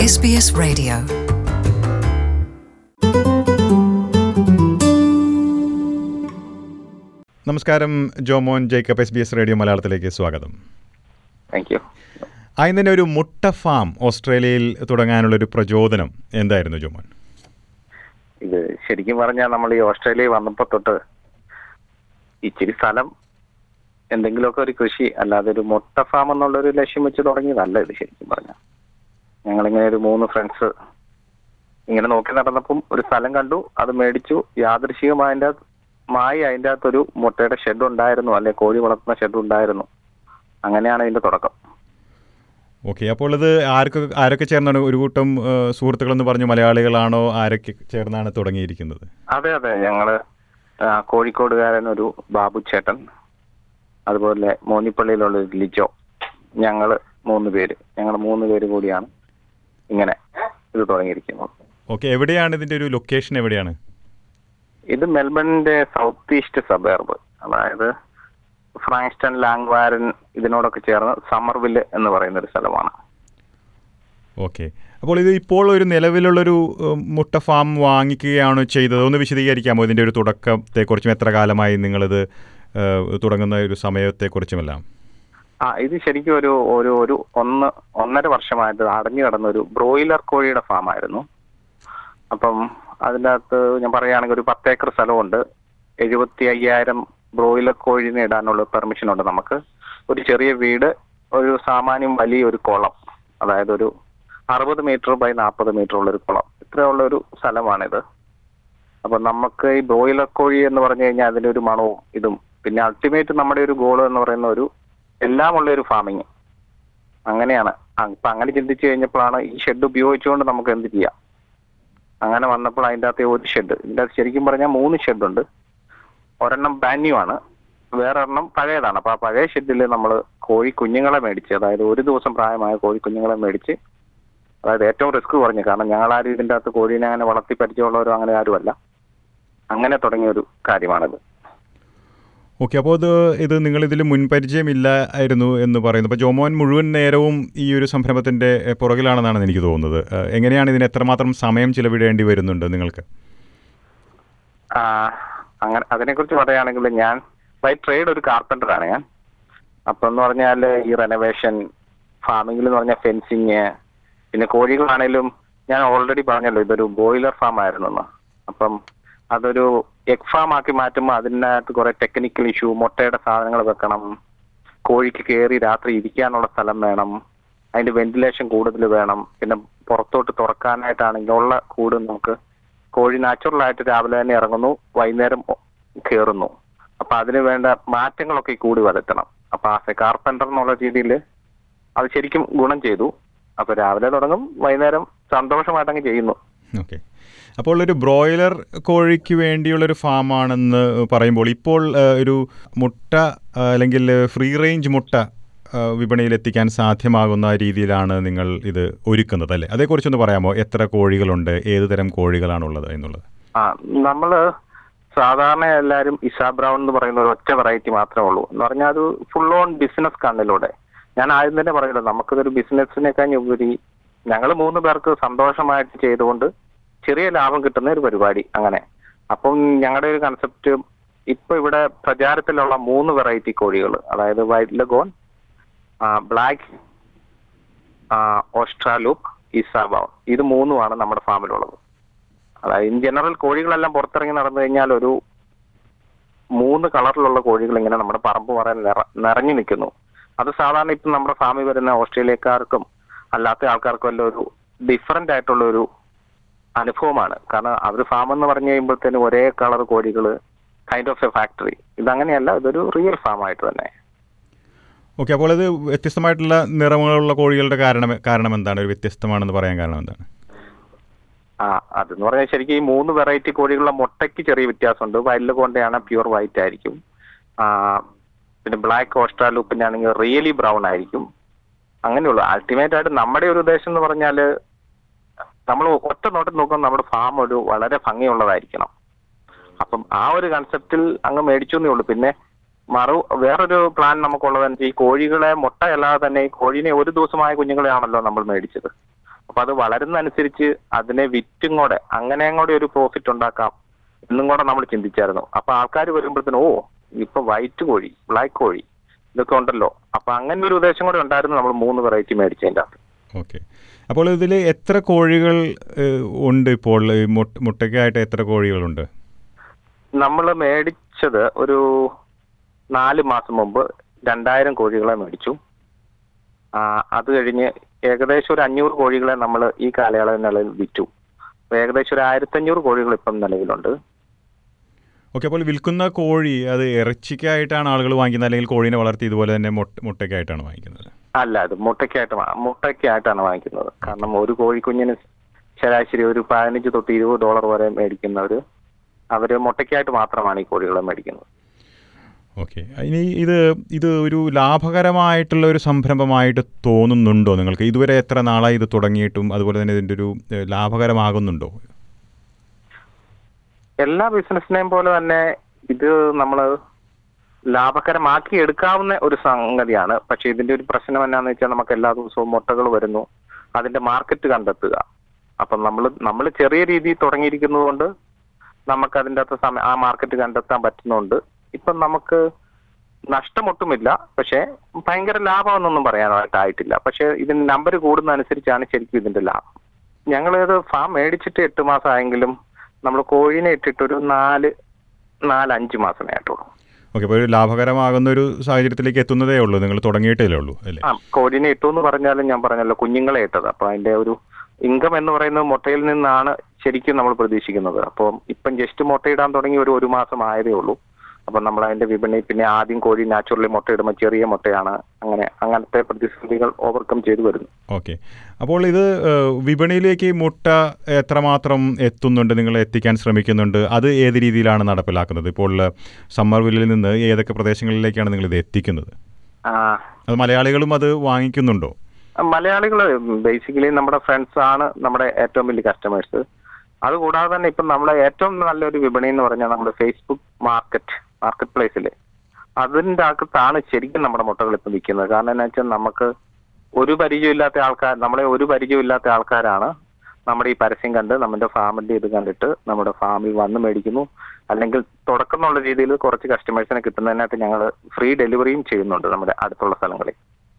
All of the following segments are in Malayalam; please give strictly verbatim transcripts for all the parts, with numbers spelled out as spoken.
S B S Radio. നമസ്കാരം, Jomon Jacob, S B S radio മലയാളത്തിലേക്ക് സ്വാഗതം. Thank you. ആദ്യം തന്നെ ഒരു മുട്ട ഫാം ഓസ്ട്രേലിയയിൽ തുടങ്ങാനുള്ളൊരു പ്രചോദനം എന്തായിരുന്നു ജോമോൻ? ഇത് ശരിക്കും പറഞ്ഞാൽ നമ്മൾ ഈ ഓസ്ട്രേലിയയിൽ വന്നപ്പോൾ തൊട്ട് ഇച്ചിരി സ്ഥലം, എന്തെങ്കിലുമൊക്കെ ഒരു കൃഷി, അല്ലാതെ ഒരു മുട്ട ഫാം എന്നുള്ളൊരു ലക്ഷ്യം വെച്ച് തുടങ്ങിയതല്ല ഇത്. ശരിക്കും പറഞ്ഞാൽ ഞങ്ങളിങ്ങനെ ഒരു മൂന്ന് ഫ്രണ്ട്സ് ഇങ്ങനെ നോക്കി നടന്നപ്പം ഒരു സ്ഥലം കണ്ടു, അത് മേടിച്ചു. യാദൃശികമായി അതിൻ്റെ മായി അതിൻ്റെ അകത്തൊരു മുട്ടയുടെ ഷെഡ് ഉണ്ടായിരുന്നു, അല്ലെ കോഴി വളർത്തുന്ന ഷെഡ് ഉണ്ടായിരുന്നു. അങ്ങനെയാണ് ഇതിന്റെ തുടക്കം. ഓക്കെ, അപ്പോൾ ഇത് ആരൊക്കെ ആരൊക്കെ ചേർന്നാണ്? ഒരു കൂട്ടം സുഹൃത്തുക്കളെന്ന് പറഞ്ഞു, മലയാളികളാണോ? ആരൊക്കെ ചേർന്നാണ് തുടങ്ങിയിരിക്കുന്നത്? അതെ അതെ ഞങ്ങള് കോഴിക്കോടുകാരൻ ഒരു ബാബു ചേട്ടൻ, അതുപോലെ മോനിപ്പള്ളിയിലുള്ള ഒരു ലിജോ, ഞങ്ങള് മൂന്ന് പേര് ഞങ്ങൾ മൂന്ന് പേര് കൂടിയാണ് ഇങ്ങനെ ഇത് തുടങ്ങിയിരിക്കുന്നത്. ഓക്കെ, എവിടെയാണ് ഇതിന്റെ ഒരു ലൊക്കേഷൻ? എവിടെയാണ് ഇത്? മെൽബണിന്റെ സൗത്ത് ഈസ്റ്റ് സബർബ്, അതായത് ഫ്രാങ്സ്റ്റൺ, ലാംഗ്വാരൻ ഇതിനോടൊക്കെ ചേർന്ന് സമ്മർവില്ല് എന്ന് പറയുന്ന ഒരു സ്ഥലമാണ്. ഓക്കെ, അപ്പോൾ ഇത് ഇപ്പോൾ ഒരു നിലവിലുള്ളൊരു മുട്ട ഫാം വാങ്ങിക്കുകയാണോ ചെയ്തത്? ഒന്ന് വിശദീകരിക്കാമോ ഇതിൻ്റെ ഒരു തുടക്കത്തെക്കുറിച്ചും എത്ര കാലമായി നിങ്ങളിത് തുടങ്ങുന്ന ഒരു സമയത്തെക്കുറിച്ചുമെല്ലാം? ആ ഇത് ശരിക്കും ഒരു ഒരു ഒരു ഒന്ന് ഒന്നര വർഷമായിട്ട് അടഞ്ഞു കിടന്ന ഒരു ബ്രോയിലർ കോഴിയുടെ ഫാമായിരുന്നു. അപ്പം അതിൻ്റെ അകത്ത് ഞാൻ പറയുകയാണെങ്കിൽ ഒരു പത്തേക്കർ സ്ഥലമുണ്ട്. എഴുപത്തി അയ്യായിരം ബ്രോയിലർ കോഴിനെ ഇടാനുള്ള പെർമിഷൻ ഉണ്ട് നമുക്ക്. ഒരു ചെറിയ വീട്, ഒരു സാമാന്യം വലിയ ഒരു കുളം, അതായത് ഒരു അറുപത് മീറ്റർ ബൈ നാൽപ്പത് മീറ്റർ ഉള്ളൊരു കുളം, ഇത്രയുള്ള ഒരു സ്ഥലമാണിത്. അപ്പം നമുക്ക് ഈ ബ്രോയിലർ കോഴി എന്ന് പറഞ്ഞു കഴിഞ്ഞാൽ അതിൻ്റെ ഒരു മണവും ഇതും, പിന്നെ അൾട്ടിമേറ്റ് നമ്മുടെ ഒരു ഗോൾ എന്ന് പറയുന്ന ഒരു എല്ലാമുള്ള ഒരു ഫാമിങ്. അങ്ങനെയാണ്. അപ്പം അങ്ങനെ ചിന്തിച്ചു കഴിഞ്ഞപ്പോഴാണ് ഈ ഷെഡ് ഉപയോഗിച്ചുകൊണ്ട് നമുക്ക് എന്ത് ചെയ്യാം. അങ്ങനെ വന്നപ്പോൾ അതിൻ്റെ അകത്ത് ഒരു ഷെഡ്, ഇതിൻ്റെ അകത്ത് ശരിക്കും പറഞ്ഞാൽ മൂന്ന് ഷെഡുണ്ട്. ഒരെണ്ണം ബ്രാൻഡ് ന്യൂ ആണ്, വേറെ ഒരെണ്ണം പഴയതാണ്. അപ്പോൾ ആ പഴയ ഷെഡിൽ നമ്മൾ കോഴി കുഞ്ഞുങ്ങളെ മേടിച്ച്, അതായത് ഒരു ദിവസം പ്രായമായ കോഴി കുഞ്ഞുങ്ങളെ മേടിച്ച്, അതായത് ഏറ്റവും റിസ്ക് കുറഞ്ഞു, കാരണം ഞങ്ങളാരും ഇതിൻ്റെ അകത്ത് കോഴീനെ അങ്ങനെ വളർത്തി പരിചയമുള്ളവരോ അങ്ങനെ ആരുമല്ല. അങ്ങനെ തുടങ്ങിയൊരു കാര്യമാണിത്. ഓക്കെ, അപ്പോൾ ഇത് ഇത് നിങ്ങളിതിൽ മുൻപരിചയമില്ലായിരുന്നു എന്ന് പറയുന്നു. അപ്പോൾ ജോമോൻ മുഴുവൻ നേരവും ഈ ഒരു സംരംഭത്തിൻ്റെ പുറകിലാണെന്നാണ് എനിക്ക് തോന്നുന്നത്. എങ്ങനെയാണ് ഇതിന് എത്രമാത്രം സമയം ചിലവിടേണ്ടി വരുന്നുണ്ട് നിങ്ങൾക്ക്? അങ്ങനെ അതിനെക്കുറിച്ച് പറയുകയാണെങ്കിൽ ഞാൻ ബൈ ട്രേഡ് ഒരു കാർപ്പൻ്ററാണ് ഞാൻ. അപ്പം എന്ന് പറഞ്ഞാൽ ഈ റെനോവേഷൻ, ഫാമിങ്ങിൽ എന്ന് പറഞ്ഞാൽ ഫെൻസിങ്, പിന്നെ കോഴികളാണേലും ഞാൻ ഓൾറെഡി പറഞ്ഞല്ലോ ഇതൊരു ബോയിലർ ഫാം ആയിരുന്നു. അപ്പം അതൊരു എഗ് ഫാം ആക്കി മാറ്റുമ്പോൾ അതിനകത്ത് കുറെ ടെക്നിക്കൽ ഇഷ്യൂ, മുട്ടയുടെ സാധനങ്ങൾ വെക്കണം, കോഴിക്ക് കയറി രാത്രി ഇരിക്കാനുള്ള സ്ഥലം വേണം, അതിന്റെ വെന്റിലേഷൻ കൂടുതൽ വേണം, പിന്നെ പുറത്തോട്ട് തുറക്കാനായിട്ടാണെങ്കിൽ ഉള്ള കൂട് നമുക്ക് കോഴി നാച്ചുറലായിട്ട് രാവിലെ തന്നെ ഇറങ്ങുന്നു, വൈകുന്നേരം കയറുന്നു. അപ്പൊ അതിന് വേണ്ട മാറ്റങ്ങളൊക്കെ ഈ കൂടി വരുത്തണം. അപ്പൊ ആസ് എ കാർപ്പൻ്റർ എന്നുള്ള രീതിയിൽ അത് ശരിക്കും ഗുണം ചെയ്തു. അപ്പൊ രാവിലെ തുടങ്ങും, വൈകുന്നേരം സന്തോഷമായിട്ടങ്ങ് ചെയ്യുന്നു. ഓക്കെ, അപ്പോൾ ഒരു ബ്രോയിലർ കോഴിക്ക് വേണ്ടിയുള്ളൊരു ഫാമാണെന്ന് പറയുമ്പോൾ ഇപ്പോൾ ഒരു മുട്ട അല്ലെങ്കിൽ ഫ്രീ റേഞ്ച് മുട്ട വിപണിയിൽ എത്തിക്കാൻ സാധ്യമാകുന്ന രീതിയിലാണ് നിങ്ങൾ ഇത് ഒരുക്കുന്നത്, അല്ലേ? അതേക്കുറിച്ചൊന്ന് പറയാമോ? എത്ര കോഴികളുണ്ട്, ഏത് തരം കോഴികളാണുള്ളത് എന്നുള്ളത്? ആ നമ്മള് സാധാരണ എല്ലാവരും ഇസാ ബ്രൗൺ എന്ന് പറയുന്ന ഒരു ഒറ്റ വെറൈറ്റി മാത്രമേ ഉള്ളൂ. എന്ന് പറഞ്ഞാൽ അത് ഫുൾ ഓൺ ബിസിനസ് കണ്ണിലൂടെ. ഞാൻ ആദ്യം തന്നെ പറയുന്നത് നമുക്കിതൊരു ബിസിനസ്സിനേക്കാൾ ഉപരി ഞങ്ങൾ മൂന്ന് പേർക്ക് സന്തോഷമായിട്ട് ചെയ്തുകൊണ്ട് ചെറിയ ലാഭം കിട്ടുന്ന ഒരു പരിപാടി. അങ്ങനെ അപ്പം ഞങ്ങളുടെ ഒരു കൺസെപ്റ്റ് ഇപ്പൊ ഇവിടെ പ്രചാരത്തിലുള്ള മൂന്ന് വെറൈറ്റി കോഴികൾ, അതായത് white leghorn, black australorp, ISA Brown, ഇത് മൂന്നുമാണ് നമ്മുടെ ഫാമിലുള്ളത്. അതായത് ഇൻ ജനറൽ കോഴികളെല്ലാം പുറത്തിറങ്ങി നടന്നു കഴിഞ്ഞാൽ ഒരു മൂന്ന് കളറിലുള്ള കോഴികൾ ഇങ്ങനെ നമ്മുടെ പറമ്പ് പറയാൻ നിറ നിറഞ്ഞു നിൽക്കുന്നു. അത് സാധാരണ ഇപ്പം നമ്മുടെ ഫാമിൽ വരുന്ന ഓസ്ട്രേലിയക്കാർക്കും അല്ലാത്ത ആൾക്കാർക്കും എല്ലാം ഒരു ഡിഫറെന്റ് ആയിട്ടുള്ള ഒരു അനുഭവമാണ്. കാരണം അവർ ഫാം എന്ന് പറഞ്ഞു കഴിയുമ്പോഴത്തേനും ഒരേ കളർ കോഴികൾ, കൈൻഡ് ഓഫ് എ ഫാക്ടറി. ഇതങ്ങനെയല്ല, ഇതൊരു റിയൽ ഫാം ആയിട്ട് തന്നെ. ഓക്കെ, അപ്പോൾ ഇത് വ്യത്യസ്തമായിട്ടുള്ള നിറങ്ങളുള്ള കോഴികളുടെ കാരണം കാരണം എന്താണ്? ഒരു വ്യത്യസ്തമാണെന്ന് പറയാൻ കാരണം എന്താണ്? ആ അതെന്ന് പറഞ്ഞാൽ ശരിക്കും ഈ മൂന്ന് വെറൈറ്റി കോഴികളുടെ മുട്ടയ്ക്ക് ചെറിയ വ്യത്യാസമുണ്ട്. വൈൽഡ് കോണ്ടയാണ് പ്യൂർ വൈറ്റ് ആയിരിക്കും. പിന്നെ ബ്ലാക്ക് ഓസ്ട്രാലൂപ്പിന്റെ ആണെങ്കിൽ റിയലി ബ്രൗൺ ആയിരിക്കും. അങ്ങനെയുള്ളൂ. അൾട്ടിമേറ്റ് ആയിട്ട് നമ്മുടെ ഒരു ഉദ്ദേശം എന്ന് പറഞ്ഞാൽ നമ്മൾ ഒറ്റ നോട്ടിൽ നോക്കുമ്പോൾ നമ്മുടെ ഫാം ഒരു വളരെ ഭംഗിയുള്ളതായിരിക്കണം. അപ്പം ആ ഒരു കൺസെപ്റ്റിൽ അങ്ങ് മേടിച്ചു എന്നേ ഉള്ളൂ. പിന്നെ മറു വേറൊരു പ്ലാൻ നമുക്കുള്ളതെന്ന് വെച്ചാൽ ഈ കോഴികളെ മുട്ടയല്ലാതെ തന്നെ ഈ കോഴീനെ ഒരു ദിവസമായ കുഞ്ഞുങ്ങളെയാണല്ലോ നമ്മൾ മേടിച്ചത്. അപ്പൊ അത് വളരുന്നതനുസരിച്ച് അതിനെ വിറ്റും കൂടെ അങ്ങനെയും കൂടെ ഒരു പ്രോഫിറ്റ് ഉണ്ടാക്കാം എന്നും കൂടെ നമ്മൾ ചിന്തിച്ചായിരുന്നു. അപ്പൊ ആൾക്കാർ വരുമ്പോഴത്തേനും ഓ ഇപ്പൊ വൈറ്റ് കോഴി, ബ്ലാക്ക് കോഴി ഇതൊക്കെ ഉണ്ടല്ലോ, അപ്പൊ അങ്ങനെ ഒരു ഉദ്ദേശം കൂടെ ഉണ്ടായിരുന്നു നമ്മൾ മൂന്ന് വെറൈറ്റി മേടിച്ചതിൻ്റെ അകത്ത്. ഓക്കെ. അപ്പോൾ ഇതിൽ എത്ര കോഴികൾ ഉണ്ട് ഇപ്പോൾ? മുട്ടയ്ക്കായിട്ട് എത്ര കോഴികളുണ്ട്? നമ്മൾ മേടിച്ചത് ഒരു നാല് മാസം മുമ്പ് രണ്ടായിരം കോഴികളെ മേടിച്ചു. അത് കഴിഞ്ഞ് ഏകദേശം ഒരു അഞ്ഞൂറ് കോഴികളെ നമ്മൾ ഈ കാലയളവിനുള്ളിൽ വിറ്റു. ഏകദേശം ഒരു ആയിരത്തഞ്ഞൂറ് കോഴികൾ ഇപ്പം നിലവിലുണ്ട്. ഓക്കെ. അപ്പോൾ വിൽക്കുന്ന കോഴി അത് ഇറച്ചിക്കായിട്ടാണ് ആളുകൾ വാങ്ങിക്കുന്നത്, അല്ലെങ്കിൽ കോഴീനെ വളർത്തി ഇതുപോലെ തന്നെ മുട്ടയ്ക്കായിട്ടാണ് വാങ്ങിക്കുന്നത്? അല്ല, അത് മുട്ടയ്ക്കായിട്ട് മുട്ടയ്ക്കായിട്ടാണ് വാങ്ങിക്കുന്നത്. കാരണം ഒരു കോഴിക്കുഞ്ഞിന് ശരാശരി ഒരു പതിനഞ്ച് തൊട്ട് ഇരുപത് ഡോളർ വരെ മേടിക്കുന്നവർ അവർ മുട്ടയ്ക്കായിട്ട് മാത്രമാണ് ഈ കോഴികളെ മേടിക്കുന്നത്. ഓക്കെ. ഇനി ഇത് ഇത് ഒരു ലാഭകരമായിട്ടുള്ള ഒരു സംരംഭമായിട്ട് തോന്നുന്നുണ്ടോ നിങ്ങൾക്ക്? ഇതുവരെ എത്ര നാളായി ഇത് തുടങ്ങിയിട്ടും അതുപോലെ തന്നെ ഇതിൻ്റെ ഒരു ലാഭകരമാകുന്നുണ്ടോ? എല്ലാ ബിസിനസ്സിനെയും പോലെ തന്നെ ഇത് നമ്മൾ ലാഭകരമാക്കി എടുക്കാവുന്ന ഒരു സംഗതിയാണ്. പക്ഷെ ഇതിന്റെ ഒരു പ്രശ്നം എന്നാന്ന് വെച്ചാൽ നമുക്ക് എല്ലാ ദിവസവും മുട്ടകൾ വരുന്നു, അതിന്റെ മാർക്കറ്റ് കണ്ടെത്തുക. അപ്പം നമ്മൾ നമ്മൾ ചെറിയ രീതിയിൽ തുടങ്ങിയിരിക്കുന്നത് കൊണ്ട് നമുക്ക് അതിൻ്റെ അകത്ത് സമയം ആ മാർക്കറ്റ് കണ്ടെത്താൻ പറ്റുന്നുണ്ട്. ഇപ്പം നമുക്ക് നഷ്ടമൊട്ടുമില്ല, പക്ഷെ ഭയങ്കര ലാഭമെന്നൊന്നും പറയാനായിട്ടായിട്ടില്ല. പക്ഷെ ഇതിന് നമ്പർ കൂടുന്നതനുസരിച്ചാണ് ശരിക്കും ഇതിന്റെ ലാഭം. ഞങ്ങളിത് ഫാം മേടിച്ചിട്ട് എട്ട് മാസം ആയെങ്കിലും നമ്മൾ കോഴീനെ ഇട്ടിട്ടൊരു നാല് നാലഞ്ച് മാസമേ ആയിട്ടുള്ളൂ. ഓക്കെ. അപ്പോൾ ഒരു ലാഭകരമാകുന്ന ഒരു സാഹചര്യത്തിലേക്ക് എത്തുന്നതേ ഉള്ളൂ, നിങ്ങൾ തുടങ്ങിയിട്ടേ ഉള്ളൂ അല്ലേ? ആ, കോഴീനെ ഇട്ടു എന്ന് പറഞ്ഞാലും ഞാൻ പറഞ്ഞല്ലോ കുഞ്ഞുങ്ങളെ ഇട്ടത്. അപ്പൊ അതിന്റെ ഒരു ഇൻകം എന്ന് പറയുന്നത് മുട്ടയിൽ നിന്നാണ് ശരിക്കും നമ്മൾ പ്രതീക്ഷിക്കുന്നത്. അപ്പം ഇപ്പം ജസ്റ്റ് മുട്ടയിടാൻ തുടങ്ങി ഒരു ഒരു മാസം ആയതേ ഉള്ളൂ. അപ്പം നമ്മൾ അതിന്റെ വിപണി പിന്നെ ആദ്യം കോഴി നാച്ചുറലി മുട്ടയിടുമ്പോൾ ചെറിയ മുട്ടയാണ്, അങ്ങനെ അങ്ങനത്തെ പ്രതിസന്ധികൾ ഓവർകം ചെയ്തു വരുന്നു. ഓക്കെ. അപ്പോൾ ഇത് വിപണിയിലേക്ക് മുട്ട എത്രമാത്രം എത്തുന്നുണ്ട്, നിങ്ങൾ എത്തിക്കാൻ ശ്രമിക്കുന്നുണ്ട്? അത് ഏത് രീതിയിലാണ് നടപ്പിലാക്കുന്നത്? ഇപ്പോൾ സമ്മർവില്ലിൽ നിന്ന് ഏതൊക്കെ പ്രദേശങ്ങളിലേക്കാണ് നിങ്ങൾ ഇത് എത്തിക്കുന്നത്? അത് മലയാളികളും അത് വാങ്ങിക്കുന്നുണ്ടോ? മലയാളികൾ ബേസിക്കലി നമ്മുടെ ഫ്രണ്ട്സ് ആണ് നമ്മുടെ ഏറ്റവും വലിയ കസ്റ്റമേഴ്സ്. അതുകൂടാതെ തന്നെ ഇപ്പം നമ്മളെ ഏറ്റവും നല്ലൊരു വിപണി എന്ന് പറഞ്ഞാൽ നമ്മുടെ ഫേസ്ബുക്ക് മാർക്കറ്റ് മാർക്കറ്റ് പ്ലേസിൽ അതിൻ്റെ അകത്താണ് ശരിക്കും നമ്മുടെ മുട്ടകൾ ഇപ്പം വിൽക്കുന്നത്. കാരണം എന്താ വെച്ചാൽ നമുക്ക് ഒരു പരിചയമില്ലാത്ത ആൾക്കാർ നമ്മളെ ഒരു പരിചയമില്ലാത്ത ആൾക്കാരാണ് നമ്മുടെ ഈ പരസ്യം കണ്ട് നമ്മുടെ ഫാമിൻ്റെ ഇത് കണ്ടിട്ട് നമ്മുടെ ഫാമിൽ വന്ന് മേടിക്കുന്നു. അല്ലെങ്കിൽ തുടക്കം എന്നുള്ള രീതിയിൽ കുറച്ച് കസ്റ്റമേഴ്സിനെ കിട്ടുന്നതിനായിട്ട് ഞങ്ങൾ ഫ്രീ ഡെലിവറിയും ചെയ്യുന്നുണ്ട് നമ്മുടെ അടുത്തുള്ള സ്ഥലങ്ങളിൽ.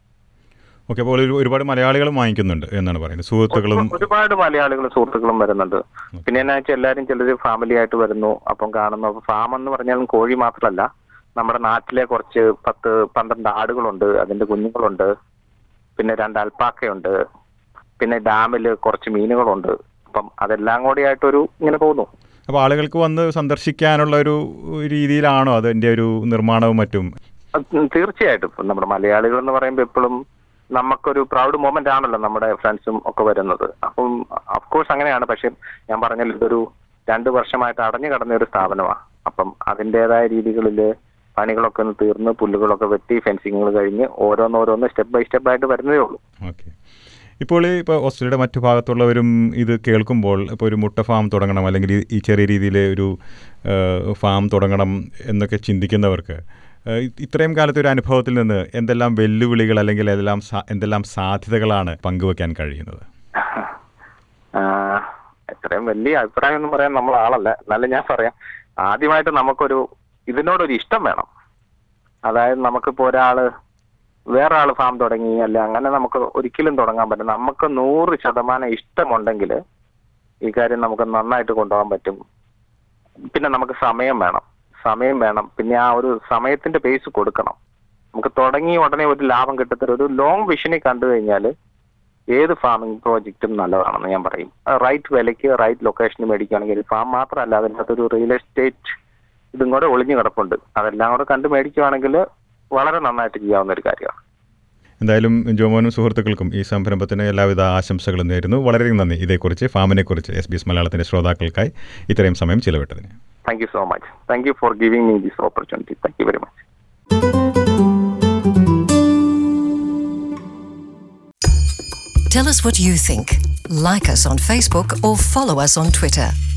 ഓക്കെ. അപ്പോൾ ഒരുപാട് മലയാളികളും വാങ്ങിക്കുന്നുണ്ട് എന്നാണ് പറയുന്നത്, സുഹൃത്തുക്കളും? ഒരുപാട് മലയാളികളും സുഹൃത്തുക്കളും വരുന്നുണ്ട്. പിന്നെ എന്നാ വെച്ചാൽ എല്ലാവരും ചിലർ ഫാമിലി ആയിട്ട് വരുന്നു, അപ്പം കാണുന്നു. അപ്പൊ ഫാം എന്ന് പറഞ്ഞാലും കോഴി മാത്രമല്ല, നമ്മുടെ നാട്ടിലെ കുറച്ച് പത്ത് പന്ത്രണ്ട് ആടുകളുണ്ട്, അതിന്റെ കുഞ്ഞുങ്ങളുണ്ട്, പിന്നെ രണ്ട് അൽപ്പാക്കയുണ്ട്, പിന്നെ ഡാമിൽ കുറച്ച് മീനുകളുണ്ട്. അപ്പം അതെല്ലാം കൂടി ആയിട്ടൊരു ഇങ്ങനെ പോകുന്നു. അപ്പോൾ ആളുകൾക്ക് വന്ന് സന്ദർശിക്കാനുള്ള ഒരു രീതിയിലാണോ അതിന്റെ ഒരു നിർമ്മാണവും മറ്റും? തീർച്ചയായിട്ടും. നമ്മുടെ മലയാളികൾ എന്ന് പറയുമ്പോൾ എപ്പോഴും നമുക്കൊരു പ്രൗഡ് മൊമെന്റ് ആണല്ലോ നമ്മുടെ ഫ്രണ്ട്സും ഒക്കെ വരുന്നത്. അപ്പം അഫ്കോഴ്സ് അങ്ങനെയാണ്. പക്ഷെ ഞാൻ പറഞ്ഞല്ലോ ഇതൊരു രണ്ട് വർഷമായിട്ട് അടഞ്ഞു കിടന്ന ഒരു സ്ഥാപനമാണ്. അപ്പം അതിൻ്റെതായ രീതികളിൽ പണികളൊക്കെ ഒന്ന് തീർന്ന് പുല്ലുകളൊക്കെ വെട്ടി ഫെൻസിങ്ങുകൾ കഴിഞ്ഞ് ഓരോന്നോരോന്ന് സ്റ്റെപ്പ് ബൈ സ്റ്റെപ്പ് ആയിട്ട് വരുന്നതേ ഉള്ളൂ. ഓക്കെ. ഇപ്പോൾ ഇപ്പോൾ ഓസ്ട്രേലിയയുടെ മറ്റു ഭാഗത്തുള്ളവരും ഇത് കേൾക്കുമ്പോൾ ഇപ്പോൾ ഒരു മുട്ട ഫാം തുടങ്ങണം അല്ലെങ്കിൽ ഈ ചെറിയ രീതിയിൽ ഒരു ഫാം തുടങ്ങണം എന്നൊക്കെ ചിന്തിക്കുന്നവർക്ക് ഇത്രയും കാലത്തെ ഒരു അനുഭവത്തിൽ നിന്ന് എന്തെല്ലാം വെല്ലുവിളികൾ അല്ലെങ്കിൽ എല്ലാം എന്തെല്ലാം സാധ്യതകളാണ് പങ്കുവെക്കാൻ കഴിയുന്നത്? ഇത്രയും വലിയ അഭിപ്രായം എന്ന് പറയാൻ നമ്മൾ ആളല്ല. എന്നാലും ഞാൻ പറയാം, ആദ്യമായിട്ട് നമുക്കൊരു ഇതിനോടൊരു ഇഷ്ടം വേണം. അതായത് നമുക്കിപ്പോൾ ഒരാള് വേറെ ആൾ ഫാം തുടങ്ങി അല്ല അങ്ങനെ നമുക്ക് ഒരിക്കലും തുടങ്ങാൻ പറ്റും. നമുക്ക് നൂറ് ശതമാനം ഇഷ്ടമുണ്ടെങ്കിൽ ഈ കാര്യം നമുക്ക് നന്നായിട്ട് കൊണ്ടുപോകാൻ പറ്റും. പിന്നെ നമുക്ക് സമയം വേണം സമയം വേണം പിന്നെ ആ ഒരു സമയത്തിന്റെ ബേസ് കൊടുക്കണം. നമുക്ക് തുടങ്ങി ഉടനെ ഒരു ലാഭം കിട്ടത്തില്ല. ഒരു ലോങ് വിഷനിൽ കണ്ടു കഴിഞ്ഞാൽ ഏത് ഫാമിംഗ് പ്രോജക്റ്റും നല്ലതാണെന്ന് ഞാൻ പറയും. റൈറ്റ് വിലയ്ക്ക് റൈറ്റ് ലൊക്കേഷന് മേടിക്കുകയാണെങ്കിൽ ഫാം മാത്രമല്ല അതിൻ്റെ അകത്തൊരു റിയൽ എസ്റ്റേറ്റ് ഇതും കൂടെ ഒളിഞ്ഞു കിടപ്പുണ്ട്. അതെല്ലാം കൂടെ കണ്ട് മേടിക്കുകയാണെങ്കിൽ വളരെ നന്നായിട്ട് ചെയ്യാവുന്ന ഒരു കാര്യമാണ്. എന്തായാലും ജോമോനും സുഹൃത്തുക്കൾക്കും ഈ സംരംഭത്തിന് എല്ലാവിധ ആശംസകളും നേരുന്നു. വളരെ നന്ദി ഇതേക്കുറിച്ച് ഫാമിനെക്കുറിച്ച് എസ് ബി എസ് മലയാളത്തിൻ്റെ ശ്രോതാക്കൾക്കായി ഇത്രയും സമയം ചിലവിട്ടതിന്. Thank you so much. Thank you for giving me this opportunity. Thank you very much. Tell us what you think. Like us on Facebook or follow us on Twitter.